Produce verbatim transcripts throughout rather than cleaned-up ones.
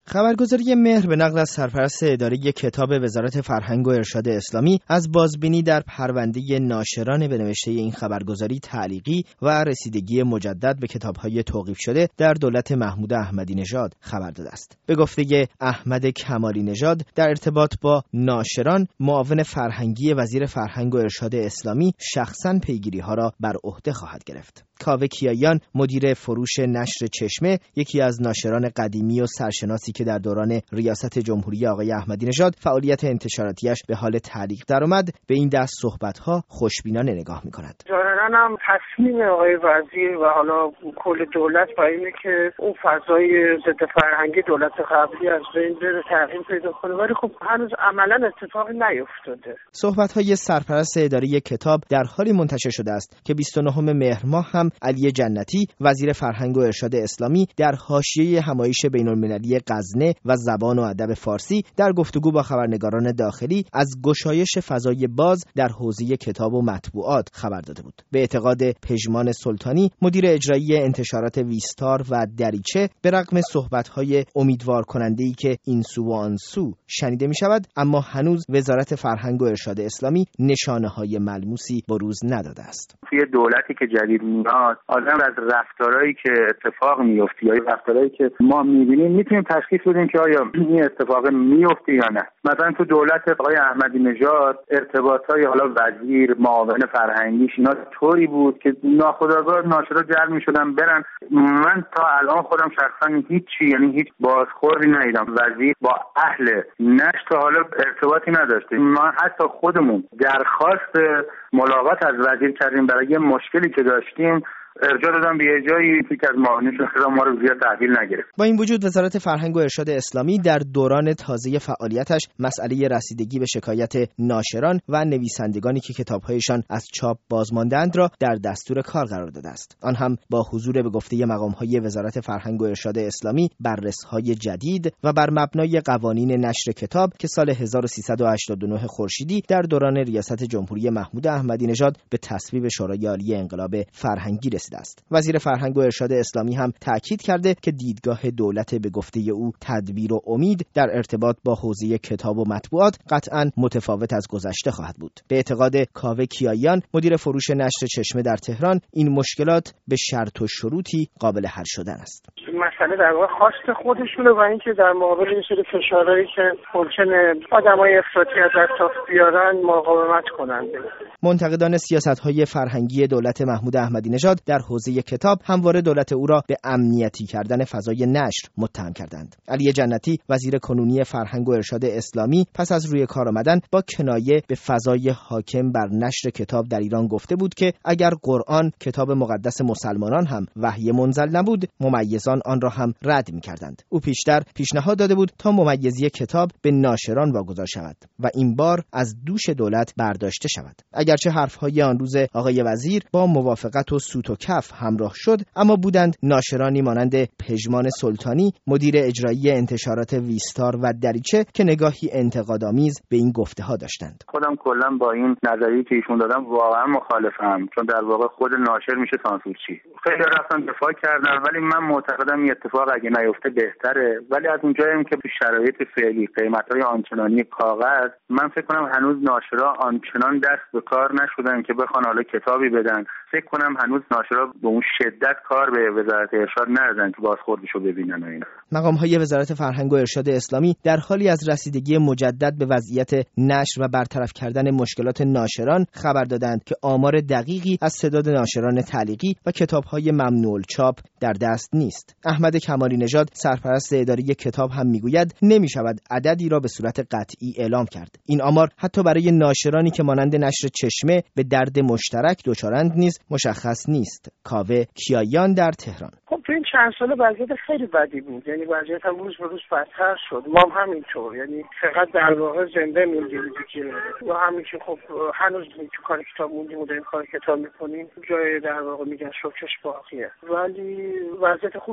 خبرگزاری مهر به نقل از سرپرست اداره کتاب وزارت فرهنگ و ارشاد اسلامی از بازبینی در پرونده ناشران به نوشته این خبرگزاری تعلیقی و رسیدگی مجدد به کتاب‌های توقیف شده در دولت محمود احمدی نژاد خبر داده است. به گفته احمد کمالی نژاد، در ارتباط با ناشران، معاون فرهنگی وزیر فرهنگ و ارشاد اسلامی شخصاً پیگیری‌ها را بر عهده خواهد گرفت. کاوه کیاییان، مدیر فروش نشر چشمه، یکی از ناشران قدیمی و سرشناسی که در دوران ریاست جمهوری آقای احمدی نژاد فعالیت انتشاراتیش به حال تعلیق درآمد، به این دست صحبت‌ها خوشبینانه نگاه می‌کند. ظاهراً هم تصمیم آقای وزیر و حالا کل دولت با اینه که اون فضای ضد فرهنگی دولت قبلی از بین بره، تغییر پیدا کنه، ولی خب هنوز عملاً اتفاقی نیفتاده. صحبت‌های سرپرست اداره کتاب در حالی منتشر شده است که بیست و نهم مهر ماه هم علی جنتی، وزیر فرهنگ و ارشاد اسلامی، در حاشیه همایش بین‌المللی غزنه و زبان و ادب فارسی در گفتگو با خبرنگاران داخلی از گشایش فضای باز در حوزه کتاب و مطبوعات خبر داده بود. به اعتقاد پژمان سلطانی، مدیر اجرایی انتشارات ویستار و دریچه، به رغم صحبت‌های امیدوار کننده‌ای که این سو و آن سو شنیده می‌شود، اما هنوز وزارت فرهنگ و ارشاد اسلامی نشانه‌های ملموسی بروز نداده است. توی دولتی که جدید میاد، آدم از رفتارهایی که اتفاق میفته یا رفتارهایی که ما می‌بینیم میتونیم تشخیص بدیم که آیا این اتفاق میفته یا نه. مثلا تو دولت آقای احمدی نژاد ارتباطهای حالا وزیر، معاون فرهنگیش اینا طوری بود که ناخودآگاه ناشرا جلب می‌شدن برن. من تا الان خودم شخصا هیچی، یعنی هیچ بازخوردی ندیدم. وزیر با اهل نشر تا حالا ارتباطی نداشته. ما حتی خودمون درخواست ملاقات از وزیر کردیم برای یه مشکلی که داشتیم، ارجاع دادم به یه جایی که از معاونینشون خیلی ما رو زیاد تحویل نگرفت. با این وجود وزارت فرهنگ و ارشاد اسلامی در دوران تازه فعالیتش مسئله رسیدگی به شکایت ناشران و نویسندگانی که کتاب‌هایشان از چاپ بازماندند را در دستور کار قرار داده است. آن هم با حضور به گفته مقام‌های وزارت فرهنگ و ارشاد اسلامی بررس‌های جدید و بر مبنای قوانین نشر کتاب که سال هزار و سیصد و هشتاد و نه خورشیدی در دوران ریاست جمهوری محمود احمدی نژاد به تصویب شورای عالی انقلاب فرهنگی رسیده است. وزیر فرهنگ و ارشاد اسلامی هم تاکید کرده که دیدگاه دولت به گفته او تدبیر و امید در ارتباط با حوزه کتاب و مطبوعات قطعاً متفاوت از گذشته خواهد بود. به اعتقاد کاوه کیاییان، مدیر فروش نشر چشمه در تهران، این مشکلات به شرط و شروطی قابل حل شدن است. مسئله در واقع خواست خودشونه و اینکه در مقابل این سری فشارهایی که ممکنه آدمای افراطی از اطراف بیارن مقاومت کنند. منتقدان سیاست‌های فرهنگی دولت محمود احمدی نژاد در حوزه کتاب همواره دولت او را به امنیتی کردن فضای نشر متهم کردند. علی جنتی، وزیر کنونی فرهنگ و ارشاد اسلامی، پس از روی کار آمدن با کنایه به فضای حاکم بر نشر کتاب در ایران گفته بود که اگر قرآن کتاب مقدس مسلمانان هم وحی منزل نبود، ممیزان آن را هم رد می‌کردند. او پیشتر پیشنهاد داده بود تا ممیزی کتاب به ناشران واگذار شود و این بار از دوش دولت برداشته شود. اگرچه حرف‌های آن روز آقای وزیر با موافقت و سوت و کف همراه شد، اما بودند ناشرانی مانند پژمان سلطانی، مدیر اجرایی انتشارات ویستار و دریچه که نگاهی انتقادآمیز به این گفته‌ها داشتند. خودم کلا با این نظریه که ایشون دادن واقعا مخالفم، چون در واقع خود ناشر میشه سانسورچی. خیلی رفتن دفاع کردن، ولی من معتقدم این اتفاق اگه نیفته بهتره. ولی از اونجایی که تو شرایط فعلی قیمت‌های آنچنانی کاغذ، من فکر کنم هنوز ناشرا آنچنان دست به کار نشدن که بخوان حالا کتابی بدن. فکر کنم هنوز ناشرا به اون شدت کار به وزارت ارشاد نردن که بازخوردشو ببینن و اینا. مقام‌های وزارت فرهنگ و ارشاد اسلامی در حالی از رسیدگی مجدد به وضعیت نشر و برطرف کردن مشکلات ناشران خبر دادند که آمار دقیقی از تعداد ناشران تعلیقی و کتاب‌های ممنوع الچاپ در دست نیست. احمد کمالی نژاد، سرپرست اداره کتاب، هم میگوید نمی‌شود عددی را به صورت قطعی اعلام کرد. این آمار حتی برای ناشرانی که مانند نشر چشمه به درد مشترک دچارند نیز مشخص نیست. کاوه کیاییان در تهران. خب تو این چند سال وضعیت خیلی بدی بود، یعنی وضعیت هم روز به روز بدتر شد. ما هم همینطور، یعنی فقط در واقع زنده موندیم دیگه و همین که خب هنوز تو کار کتاب موندیم و داریم کار کتاب میکنیم، جای در واقع میگن شوکش باقیه، ولی وضعیت خوبی نیست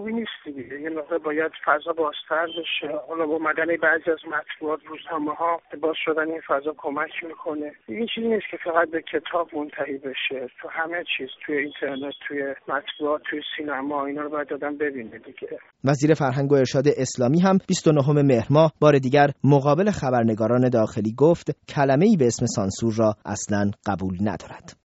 هستی دیگه. یه موقع باید فضا بازتر بشه. حالا با اومدن بعضی از مطبوعات، روزنامه‌ها باز شدن این فضا کمک میکنه. این چیزی نیست که فقط به کتاب منتهی بشه. تو همه چیز، توی اینترنت، توی مطبوعات، توی سینما، اینا رو باید آدم ببینه دیگه. وزیر فرهنگ و ارشاد اسلامی هم بیست و نهم مهر ماه بار دیگر مقابل خبرنگاران داخلی گفت کلمه‌ای به اسم سانسور را اصلاً قبول ندارد.